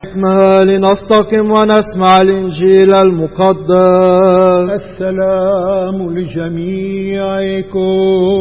الحكمة لنستقم ونسمع الإنجيل المقدس. السلام لجميعكم.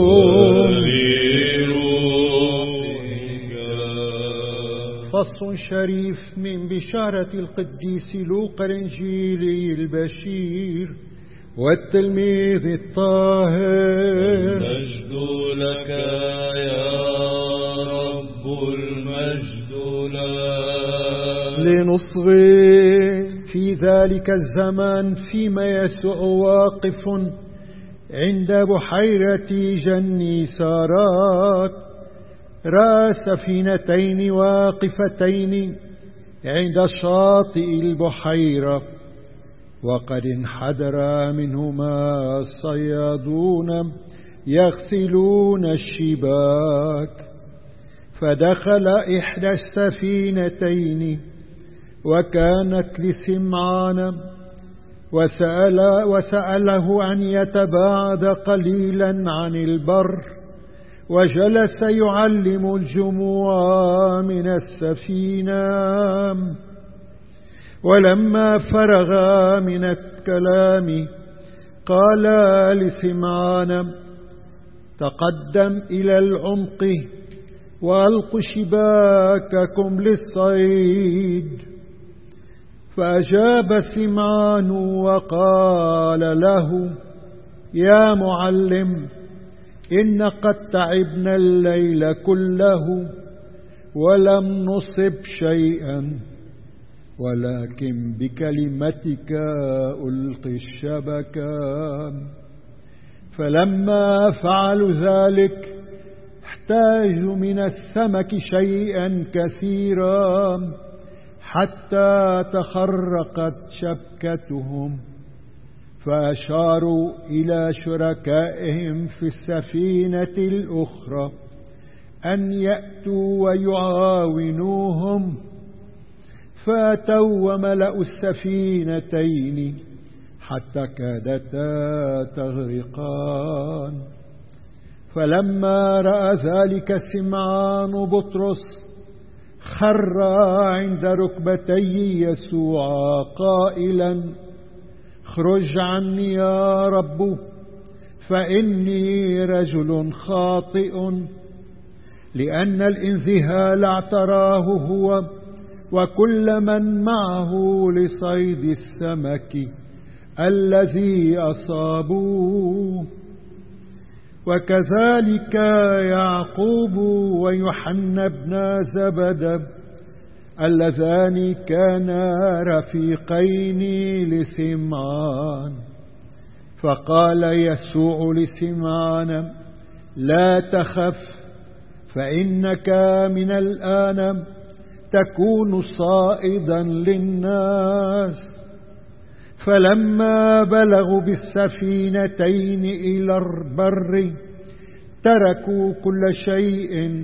فصل شريف من بشارة القديس لوقا الإنجيلي البشير والتلميذ الطاهر. المجد لك يا رب، المجد لك. لنصغي. في ذلك الزمان فيما يسوع واقف عند بحيرة جنيسارات، رأى سفينتين واقفتين عند شاطئ البحيرة، وقد انحدر منهما الصيادون يغسلون الشباك، فدخل إحدى السفينتين وكانت لسمعان، وسأله أن يتباعد قليلا عن البر، وجلس يعلم الجموع من السفينة. ولما فرغ من الكلام قال لسمعان: تقدم إلى العمق وألقوا شباككم للصيد. فأجاب سمعان وقال له: يا معلم، إن قد تعبنا الليل كله ولم نصب شيئا، ولكن بكلمتك ألقي الشبكة. فلما فعلوا ذلك احتاجوا من السمك شيئا كثيرا حتى تخرقت شبكتهم، فأشاروا إلى شركائهم في السفينة الأخرى أن يأتوا ويعاونوهم، فأتوا وملأوا السفينتين حتى كادتا تغرقان. فلما رأى ذلك سمعان بطرس خر عند ركبتي يسوع قائلا: اخرج عني يا رب، فإني رجل خاطئ. لأن الانذهال اعتراه هو وكل من معه لصيد السمك الذي أصابوه. وكذلك يعقوب ويوحنا بن زبد اللذان كانا رفيقين لسمعان. فقال يسوع لسمعان: لا تخف، فإنك من الآن تكون صائدا للناس. فلما بلغوا بالسفينتين إلى البر تركوا كل شيء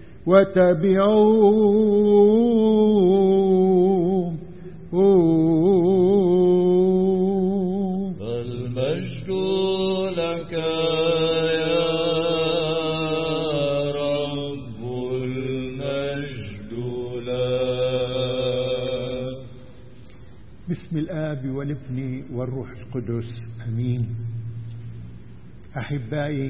وتبعوه. المجد لك يا رب، المجد لك. بسم الآب والابن والروح القدس، أمين. أحبائي،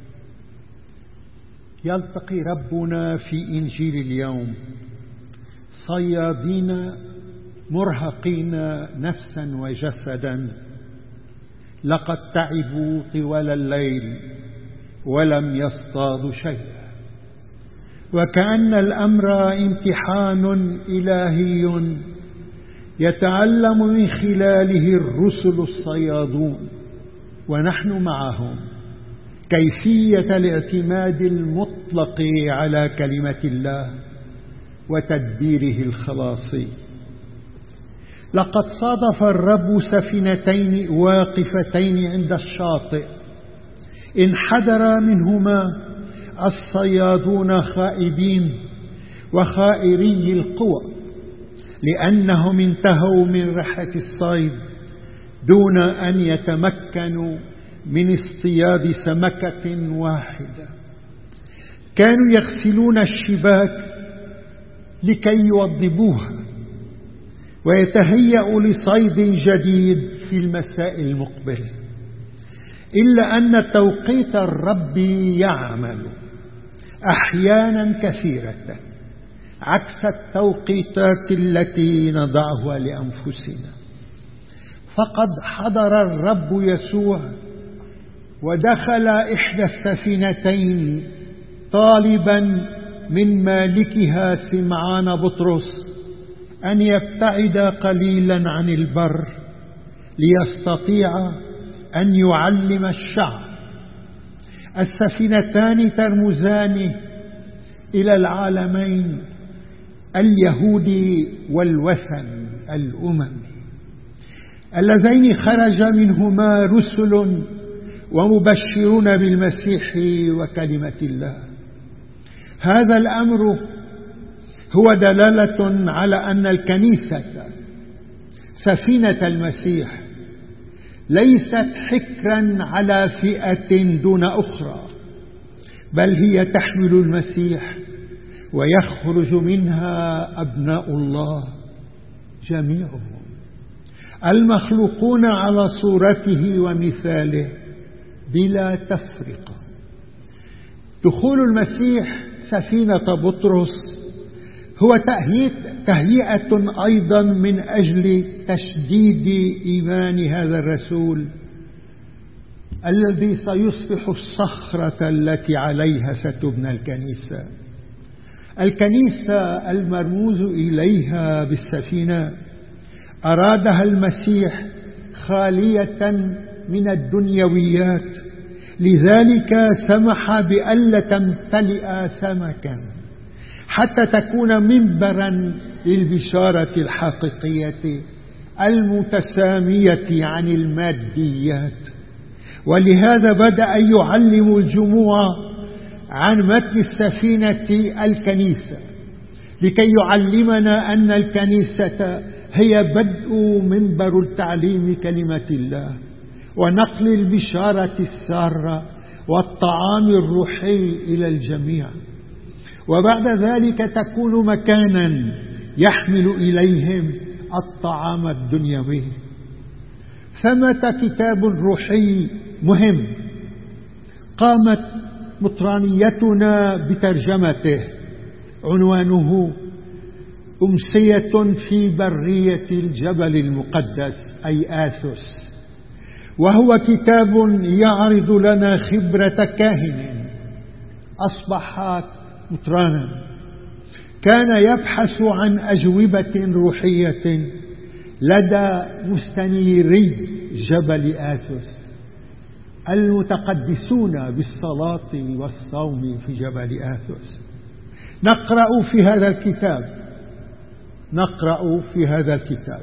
يلتقي ربنا في إنجيل اليوم صيادين مرهقين نفسا وجسدا، لقد تعبوا طوال الليل ولم يصطادوا شيئا، وكأن الأمر امتحان إلهي يتعلم من خلاله الرسل الصيادون ونحن معهم كيفية الاعتماد المطلق على كلمة الله وتدبيره الخلاصي. لقد صادف الرب سفينتين واقفتين عند الشاطئ، انحدر منهما الصيادون خائبين وخائري القوى، لأنهم انتهوا من رحلة الصيد دون أن يتمكنوا من اصطياد سمكة واحدة. كانوا يغسلون الشباك لكي يوضبوها ويتهيأ لصيد جديد في المساء المقبل. إلا أن توقيت الرب يعمل أحيانا كثيرة عكس التوقيتات التي نضعها لأنفسنا. فقد حضر الرب يسوع ودخل إحدى السفينتين طالبا من مالكها سمعان بطرس أن يبتعد قليلا عن البر ليستطيع أن يعلم الشعب. السفينتان ترمزان إلى العالمين، اليهودي والوثن الأممي، اللذين خرج منهما رسل ومبشرون بالمسيح وكلمة الله. هذا الأمر هو دلالة على أن الكنيسة سفينة المسيح ليست حكرا على فئة دون أخرى، بل هي تحمل المسيح ويخرج منها أبناء الله جميعهم المخلوقون على صورته ومثاله بلا تفرقة. دخول المسيح سفينة بطرس هو تهيئة أيضا من أجل تشديد إيمان هذا الرسول الذي سيصبح الصخرة التي عليها ستبنى الكنيسة. الكنيسة المرموز إليها بالسفينة أرادها المسيح خالية من الدنيويات، لذلك سمح بألا تمتلئ سمكا حتى تكون منبرا للبشارة الحقيقية المتسامية عن الماديات. ولهذا بدأ يعلم الجموع عن متن السفينة الكنيسة، لكي يعلمنا أن الكنيسة هي بدء منبر التعليم كلمة الله ونقل البشارة السارة والطعام الروحي إلى الجميع، وبعد ذلك تكون مكانا يحمل إليهم الطعام الدنيوي. ثمة كتاب روحي مهم قامت مطرانيتنا بترجمته، عنوانه أمسية في برية الجبل المقدس أي آثوس، وهو كتاب يعرض لنا خبرة كاهن أصبح مطرانا كان يبحث عن أجوبة روحية لدى مستنيري جبل آثوس المتقدسون بالصلاة والصوم في جبل آثوس. نقرأ في هذا الكتاب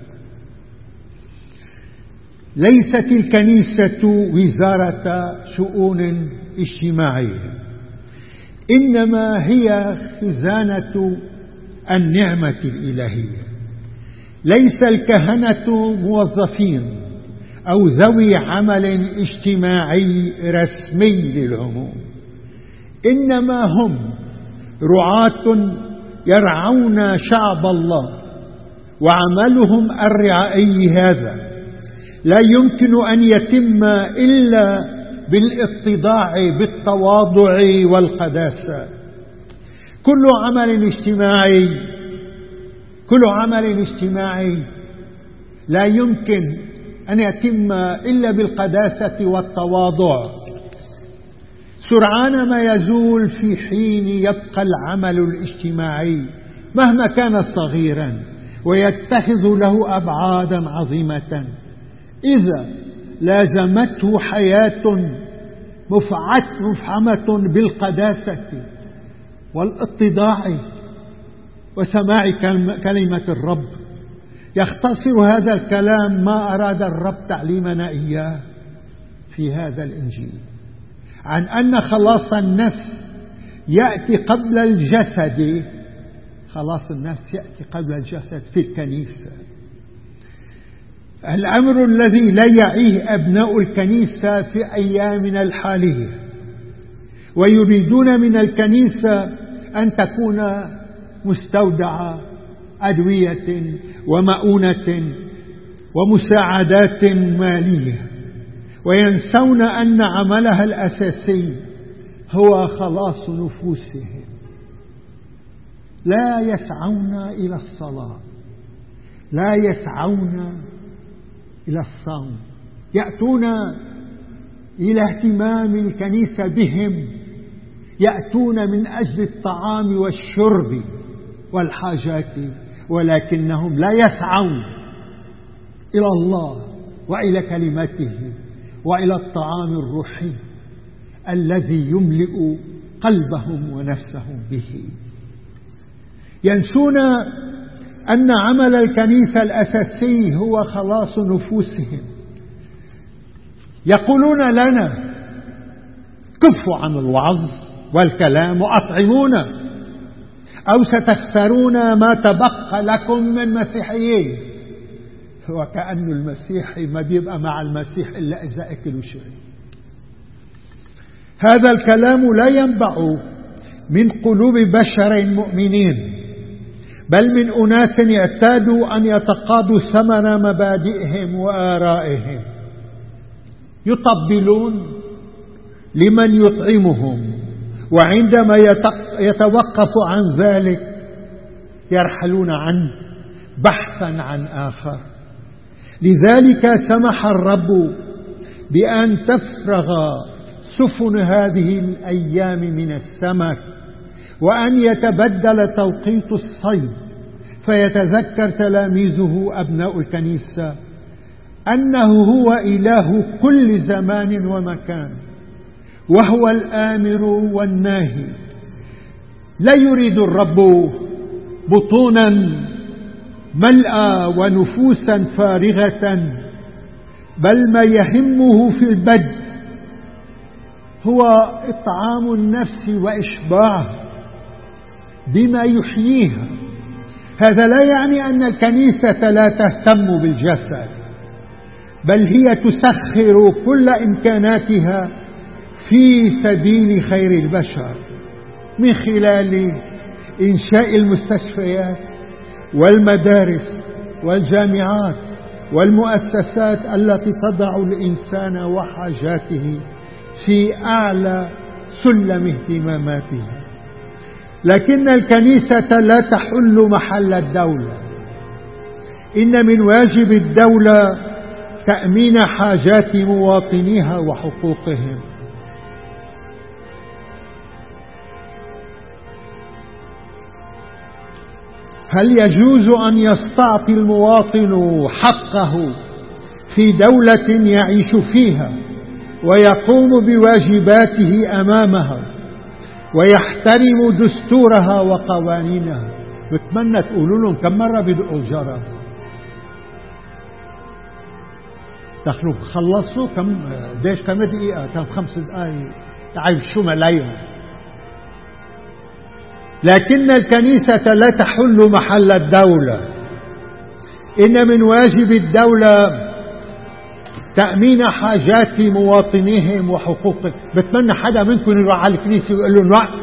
ليست الكنيسة وزارة شؤون اجتماعية، إنما هي خزانة النعمة الإلهية. ليس الكهنة موظفين أو ذوي عمل اجتماعي رسمي للعموم، إنما هم رعاة يرعون شعب الله، وعملهم الرعائي هذا لا يمكن أن يتم إلا بالاتضاع بالتواضع والقداسة. كل عمل اجتماعي لا يمكن أن يتم إلا بالقداسة والتواضع. سرعان ما يزول في حين يبقى العمل الاجتماعي مهما كان صغيرا ويتخذ له أبعادا عظيمة إذا لازمته حياة مفعمة بالقداسة والاتضاع وسماع كلمة الرب. يختصر هذا الكلام ما أراد الرب تعليمنا إياه في هذا الإنجيل عن أن خلاص النفس يأتي قبل الجسد. خلاص النفس يأتي قبل الجسد في الكنيسة. الأمر الذي لا يعيه أبناء الكنيسة في أيامنا الحالية، ويريدون من الكنيسة أن تكون مستودع أدوية ومؤونة ومساعدات مالية، وينسون أن عملها الأساسي هو خلاص نفوسهم. لا يسعون إلى الصلاة، لا يسعون إلى الصوم، يأتون إلى اهتمام الكنيسة بهم، يأتون من أجل الطعام والشرب والحاجات، ولكنهم لا يسعون إلى الله وإلى كلمته وإلى الطعام الروحي الذي يملئ قلبهم ونفسهم به. ينسون أن عمل الكنيسة الأساسي هو خلاص نفوسهم. يقولون لنا: كفوا عن الوعظ والكلام وأطعمونا، أو ستخسرون ما تبقى لكم من مسيحيين. وكأن المسيحي ما بيبقى مع المسيح إلا إذا أكلوا شيء. هذا الكلام لا ينبع من قلوب بشر مؤمنين، بل من أناس اعتادوا أن يتقاضوا ثمن مبادئهم وآرائهم، يطبلون لمن يطعمهم، وعندما يتوقف عن ذلك يرحلون عنه بحثا عن آخر. لذلك سمح الرب بأن تفرغ سفن هذه الأيام من السمك، وأن يتبدل توقيت الصيد، فيتذكر تلاميذه أبناء الكنيسة أنه هو إله كل زمان ومكان، وهو الآمر والناهي. لا يريد الرب بطونا ملأى ونفوسا فارغة، بل ما يهمه في البدء هو إطعام النفس وإشباعها بما يحييها. هذا لا يعني أن الكنيسة لا تهتم بالجسد، بل هي تسخر كل إمكاناتها في سبيل خير البشر، من خلال إنشاء المستشفيات والمدارس والجامعات والمؤسسات التي تضع الإنسان وحاجاته في أعلى سلم اهتماماتها. لكن الكنيسة لا تحل محل الدولة. إن من واجب الدولة تأمين حاجات مواطنيها وحقوقهم. هل يجوز أن يستعطي المواطن حقه في دولة يعيش فيها ويقوم بواجباته أمامها ويحترم دستورها وقوانينها؟ بتمنى تقولوا لهم كم مرة بدقوا الجرس. دخلوا خلصوا كم دقيقة؟ كم 5 دقائق تعيشوا ملايين. لكن الكنيسة لا تحل محل الدولة. إن من واجب الدولة تأمين حاجات مواطنيهم وحقوقهم. بتمنى حدا منكم يروح على الكنيسة ويقول لهم لا،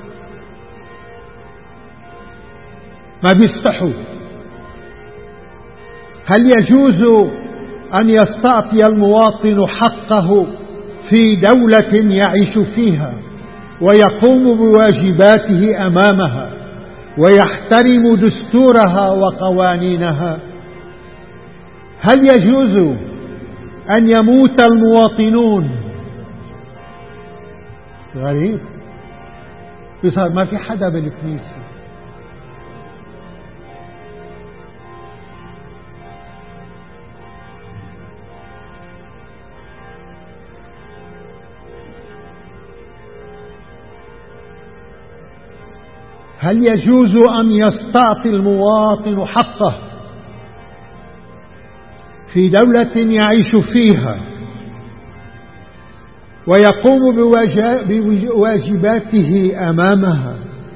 ما بيستحوا. هل يجوز أن يستعطي المواطن حقه في دولة يعيش فيها ويقوم بواجباته أمامها ويحترم دستورها وقوانينها؟ هل يجوز أن يموت المواطنون؟ غريب، بصار ما في حدا بالكنيسة. هل يجوز أن يستعطي المواطن حقه في دولة يعيش فيها ويقوم بواجباته أمامها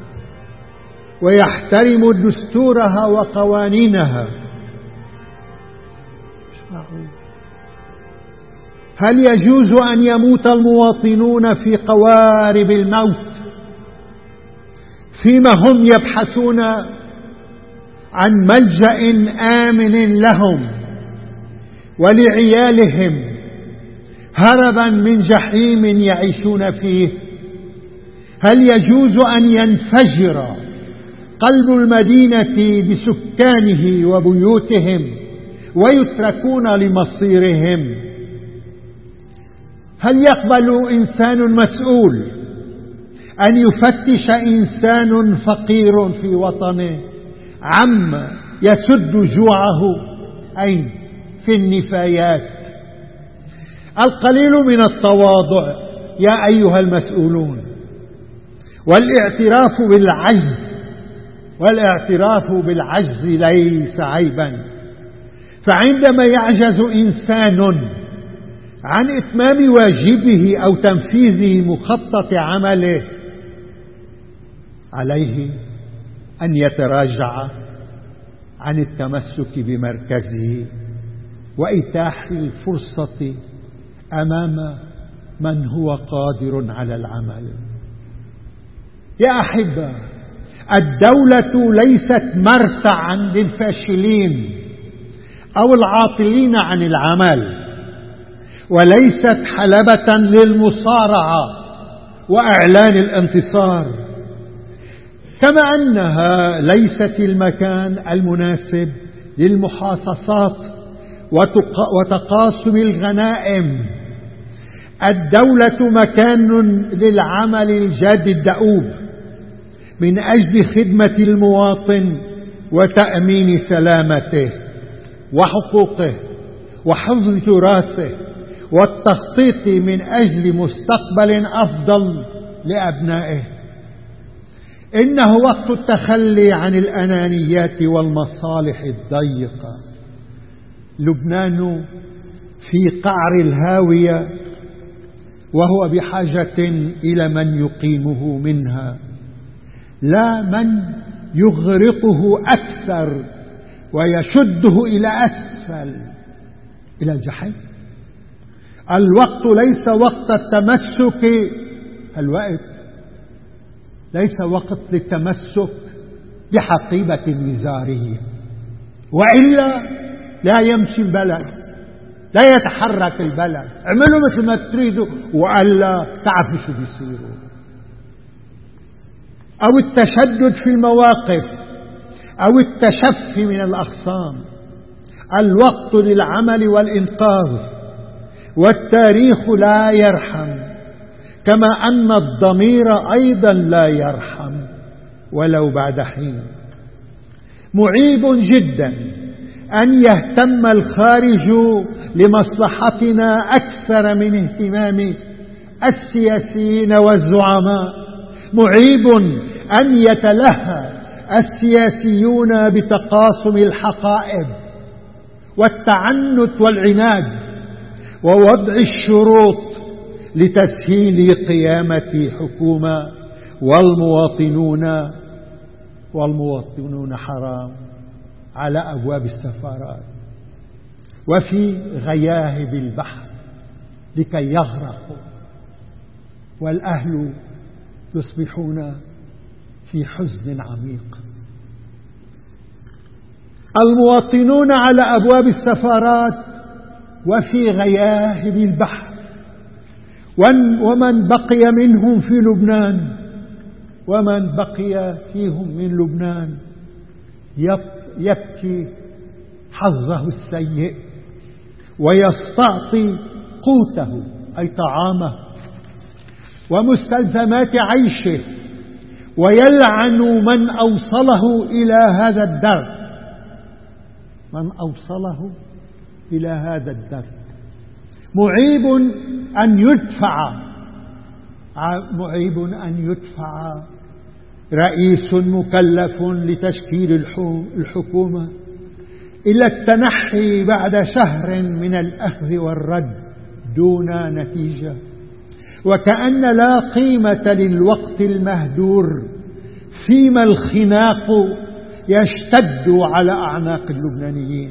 ويحترم دستورها وقوانينها؟ هل يجوز أن يموت المواطنون في قوارب الموت فيما هم يبحثون عن ملجأ آمن لهم ولعيالهم هربا من جحيم يعيشون فيه. هل يجوز أن ينفجر قلب المدينة بسكانه وبيوتهم ويتركون لمصيرهم؟ هل يقبل إنسان مسؤول أن يفتش إنسان فقير في وطنه عم يسد جوعه أين؟ في النفايات. القليل من التواضع يا أيها المسؤولون، والاعتراف بالعجز ليس عيبا. فعندما يعجز إنسان عن إتمام واجبه أو تنفيذ مخطط عمله عليه أن يتراجع عن التمسك بمركزه وإتاح الفرصة أمام من هو قادر على العمل. يا أحبة، الدولة ليست مرتعا للفاشلين أو العاطلين عن العمل، وليست حلبة للمصارعة وإعلان الانتصار، كما أنها ليست المكان المناسب للمحاصصات وتقاسم الغنائم. الدولة مكان للعمل الجاد الدؤوب من أجل خدمة المواطن وتأمين سلامته وحقوقه وحفظ تراثه والتخطيط من أجل مستقبل أفضل لأبنائه. إنه وقت التخلي عن الأنانيات والمصالح الضيقة. لبنان في قعر الهاوية، وهو بحاجة إلى من يقيمه منها، لا من يغرقه أكثر ويشده إلى أسفل، إلى الجحيم. الوقت ليس وقت التمسك، الوقت ليس وقت للتمسك بحقيبة وزارية، وإلا لا يمشي البلد، لا يتحرك البلد. اعملوا مثل ما تريدوا وألا تعرفوا شو بيصيروا. أو التشدد في المواقف أو التشفي من الأخصام. الوقت للعمل والإنقاذ، والتاريخ لا يرحم، كما أن الضمير أيضا لا يرحم ولو بعد حين. معيب جدا أن يهتم الخارج لمصلحتنا أكثر من اهتمام السياسيين والزعماء. معيب أن يتلهى السياسيون بتقاسم الحقائب والتعنت والعناد ووضع الشروط لتسهيل قيامة حكومة، والمواطنون حرام على أبواب السفارات وفي غياهب البحر لكي يغرقوا، والأهل يصبحون في حزن عميق. المواطنون على أبواب السفارات وفي غياهب البحر، ومن بقي منهم في لبنان، ومن بقي فيهم من لبنان يبكي حظه السيء ويستعطي قوته أي طعامه ومستلزمات عيشه، ويلعن من أوصله إلى هذا الدرب، من أوصله إلى هذا الدرب. معيب أن يدفع رئيس مكلف لتشكيل الحكومة إلى التنحي بعد شهر من الأخذ والرد دون نتيجة، وكأن لا قيمة للوقت المهدور فيما الخناق يشتد على أعناق اللبنانيين.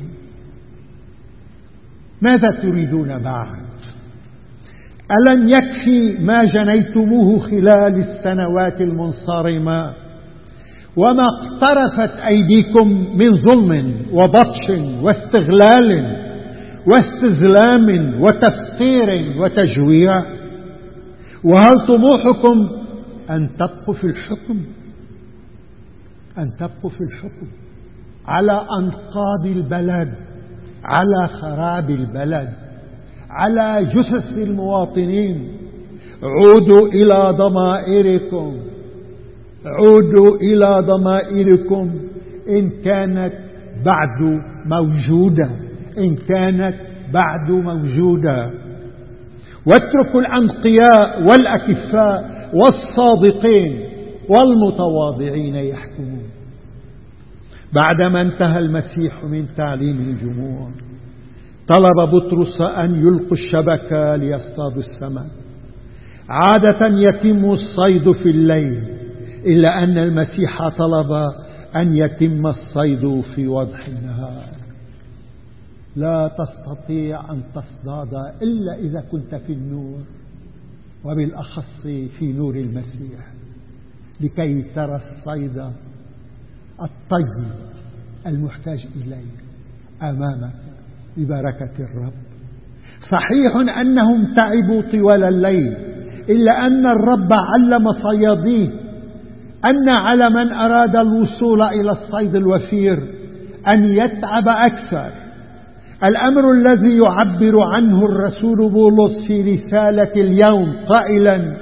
ماذا تريدون بعد؟ ألن يكفي ما جنيتموه خلال السنوات المنصرمة وما اقترفت أيديكم من ظلم وبطش واستغلال واستزلام وتفقير وتجويع. وهل طموحكم أن تبقوا في الحكم، أن تبقوا في الحكم على أنقاض البلد، على خراب البلد، على جثث المواطنين؟ عودوا إلى ضمائركم، عودوا إلى ضمائركم إن كانت بعد موجودة، إن كانت بعد موجودة. واتركوا الأنقياء والأكفاء والصادقين والمتواضعين يحكمون. بعدما انتهى المسيح من تعليم الجموع طلب بطرس أن يلقوا الشبكة ليصطادوا السمك. عادة يتم الصيد في الليل، إلا أن المسيح طلب أن يتم الصيد في وضح النهار. لا تستطيع أن تصطاد إلا إذا كنت في النور، وبالأخص في نور المسيح، لكي ترى الصيد الطيب المحتاج إليه أمامك ببركة الرب. صحيح أنهم تعبوا طوال الليل، إلا أن الرب علم صياديه أن على من أراد الوصول إلى الصيد الوفير أن يتعب أكثر. الأمر الذي يعبر عنه الرسول بولس في رسالة اليوم قائلا: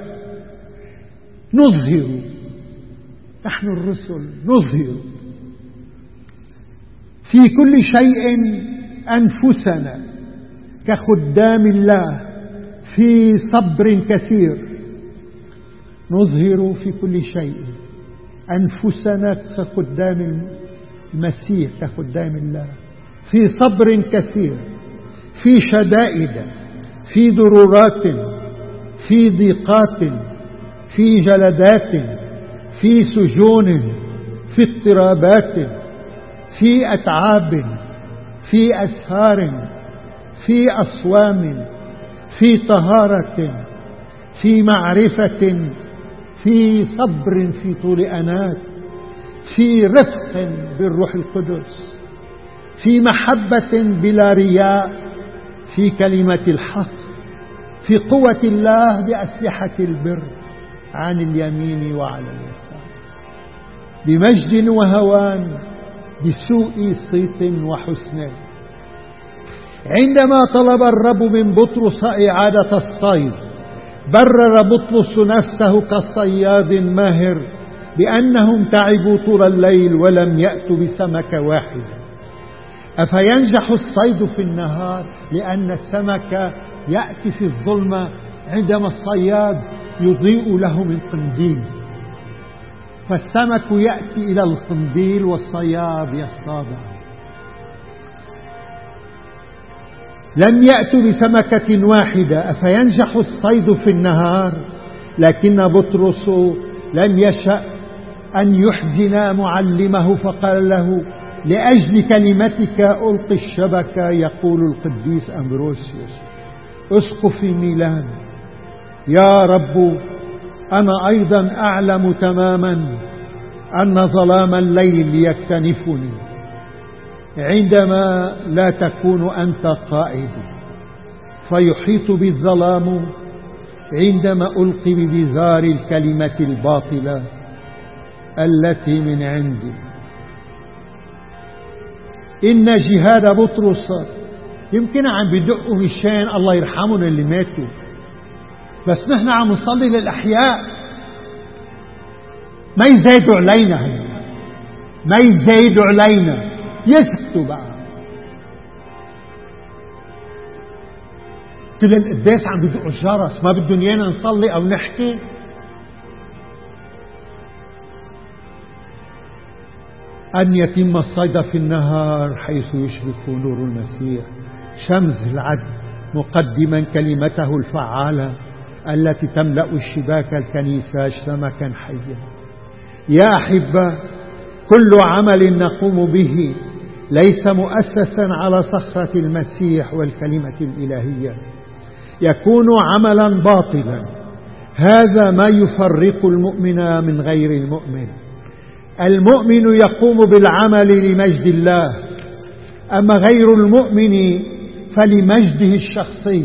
نظهر، نحن الرسل نظهر في كل شيء أنفسنا كخدام الله في صبر كثير. نظهر في كل شيء أنفسنا كخدام المسيح، كخدام الله في صبر كثير، في شدائد، في ضرورات، في ضيقات، في جلدات، في سجون، في اضطرابات، في أتعاب، في أسهار، في أصوام، في طهارة، في معرفة، في صبر، في طول أنات، في رفق بالروح القدس، في محبة بلا رياء، في كلمة الحق، في قوة الله بأسلحة البر عن اليمين وعلى اليسار، بمجد وهوان، بسوء صيت وحسن. عندما طلب الرب من بطرس إعادة الصيد، برر بطرس نفسه كصياد ماهر بأنهم تعبوا طول الليل ولم يأتوا بسمكة واحدة. أفينجح الصيد في النهار؟ لأن السمك يأتي في الظلمة عندما الصياد يضيء له من قنديل، فالسمك يأتي إلى القنديل والصياد يصطاده. لم يأتوا بسمكة واحدة. أفينجح الصيد في النهار؟ لكن بطرس لم يشأ أن يحزن معلمه، فقال له: لأجل كلمتك ألقي الشبكة. يقول القديس أمبروسيوس أسقف ميلان: يا رب، أنا أيضا أعلم تماما أن ظلام الليل يكتنفني عندما لا تكون أنت قائدي، فيحيط بالظلام عندما ألقي ببزار الكلمة الباطلة التي من عندي. إن جهاد بطرس يمكن عم بدقوا مشان الله يرحمهم اللي ماتوا، بس نحن عم نصلي للأحياء. ما يزايدوا علينا، ما يزايدوا علينا، يسكتوا بقى. كل القداس عم بدقوا الجرس، ما بدهم ايانا نصلي او نحكي. أن يتم الصيد في النهار حيث يشرق نور المسيح شمس العدل، مقدما كلمته الفعالة التي تملأ الشباك الكنيسة سمكا حيا. يا أحبة، كل عمل نقوم به ليس مؤسسا على صخرة المسيح والكلمة الإلهية يكون عملا باطلا. هذا ما يفرق المؤمن من غير المؤمن. المؤمن يقوم بالعمل لمجد الله، أما غير المؤمن فلمجده الشخصي،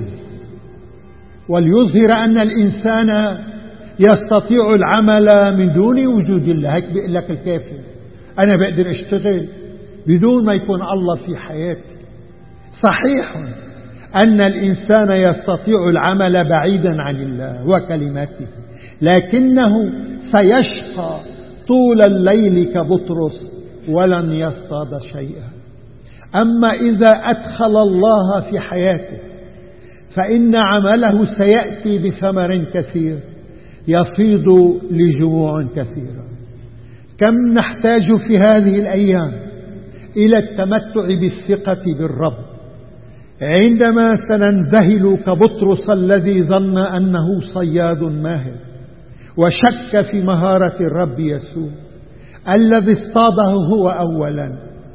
وليظهر أن الإنسان يستطيع العمل من دون وجود الله. هيك بيقول لك الكافر: أنا بقدر أشتغل بدون ما يكون الله في حياتي. صحيح أن الإنسان يستطيع العمل بعيدا عن الله وكلماته، لكنه سيشقى طول الليل كبطرس ولن يصطاد شيئا. أما إذا أدخل الله في حياته فإن عمله سيأتي بثمر كثير يفيض لجموع كثيرة. كم نحتاج في هذه الأيام إلى التمتع بالثقة بالرب، عندما سننذهل كبطرس الذي ظن أنه صياد ماهر وشك في مهارة الرب يسوع الذي اصطاده هو أولا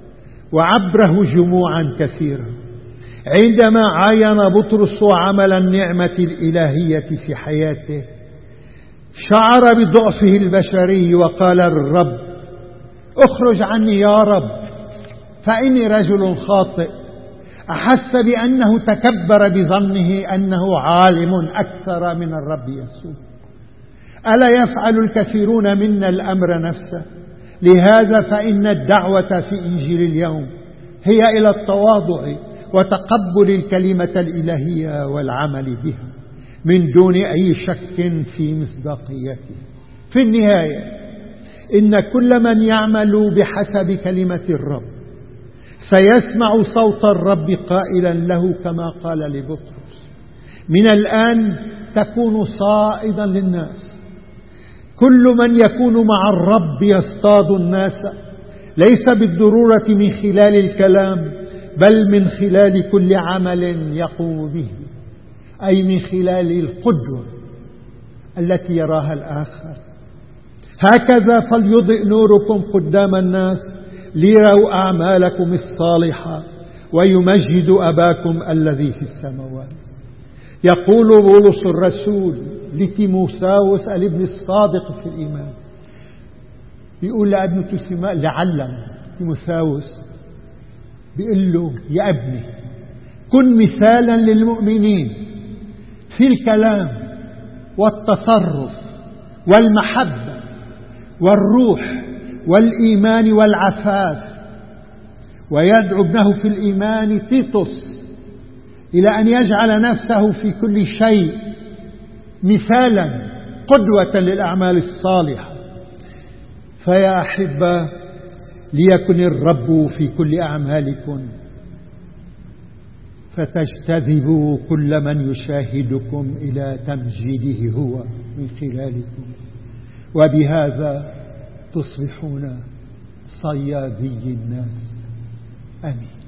وعبره جموعا كثيرا. عندما عاين بطرس عمل النعمة الإلهية في حياته شعر بضعفه البشري وقال للرب: اخرج عني يا رب فإني رجل خاطئ. أحس بأنه تكبر بظنه أنه عالم أكثر من الرب يسوع. ألا يفعل الكثيرون منا الأمر نفسه؟ لهذا فإن الدعوة في إنجيل اليوم هي إلى التواضع وتقبل الكلمة الإلهية والعمل بها من دون أي شك في مصداقيته. في النهاية إن كل من يعمل بحسب كلمة الرب سيسمع صوت الرب قائلا له كما قال لبطرس: من الآن تكون صائدا للناس. كل من يكون مع الرب يصطاد الناس، ليس بالضرورة من خلال الكلام بل من خلال كل عمل يقوم به، أي من خلال القدوة التي يراها الآخر. هكذا فليضئ نوركم قدام الناس ليروا أعمالكم الصالحة ويمجدوا أباكم الذي في السماوات. يقول بولس الرسول لتيموثاوس الابن الصادق في الإيمان، بيقول لابن لعلم تيموثاوس، بيقول له: يا ابني كن مثالا للمؤمنين في الكلام والتصرف والمحبة والروح والإيمان والعفاف. ويدعو ابنه في الإيمان تيتوس إلى أن يجعل نفسه في كل شيء مثالا قدوة للأعمال الصالحة. فيا أحبة، ليكن الرب في كل أعمالكم فتجتذبوا كل من يشاهدكم إلى تمجيده هو من خلالكم، وبهذا تصبحون صيادي الناس. آمين.